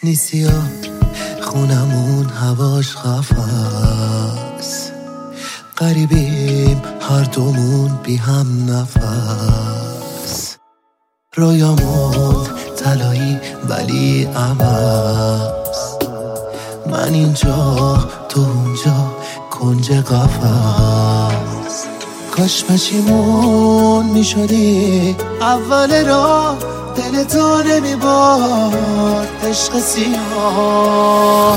نیستی ها خونمون هواش خفاست، غریبیم هر دومون بی هم نفس، رویامون طلایی ولی عوض، من اینجا تو اونجا کنج قفس. کاش پشیمون میشدی اول راه، دل تو نمیبارد عشق سیاه.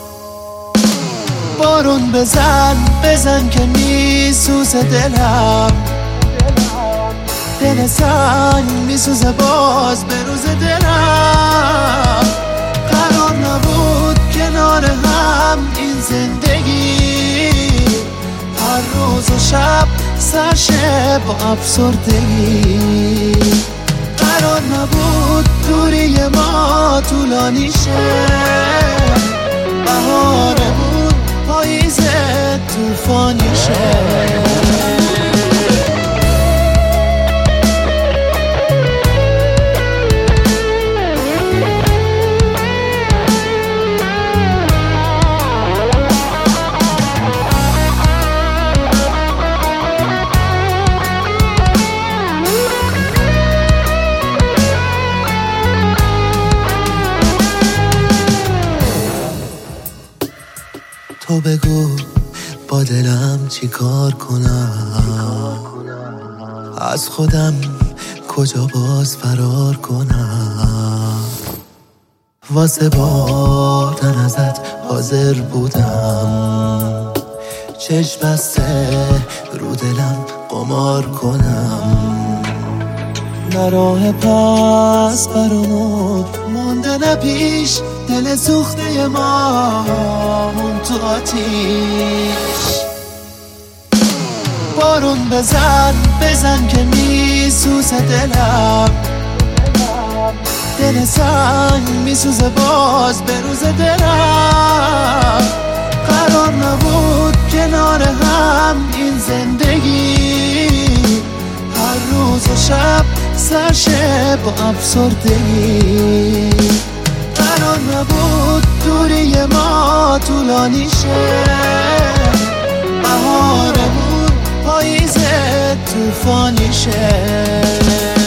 بارون بزن که میسوزه دلم، دل سنگ میسوزه باز به روز دلم. قرار نبود کنار هم این زندگی، هر روز و شب سرشه با افسردگی. قرار نبود دوری ما طولانی شه، بهارمون پاییز طوفانی شه. تو بگو با دلم چی کار کنم، از خودم کجا باز فرار کنم. واسه بردن ازت حاضر بودم، چشم بسته رو دلم قمار کنم. نه راه پس برامون مونده نه پیش، دل سوخته ما مون تو آتیش. بارون بزن که میسوزه دلم، دل سنگ میسوزه باز به روز دلم. قرار نبود کنار هم این زندگی، هر روز و شب سرشه با افسردگی. قرار نبود دوری ما طولانی شه، بهارمون پاییز طوفانی شه.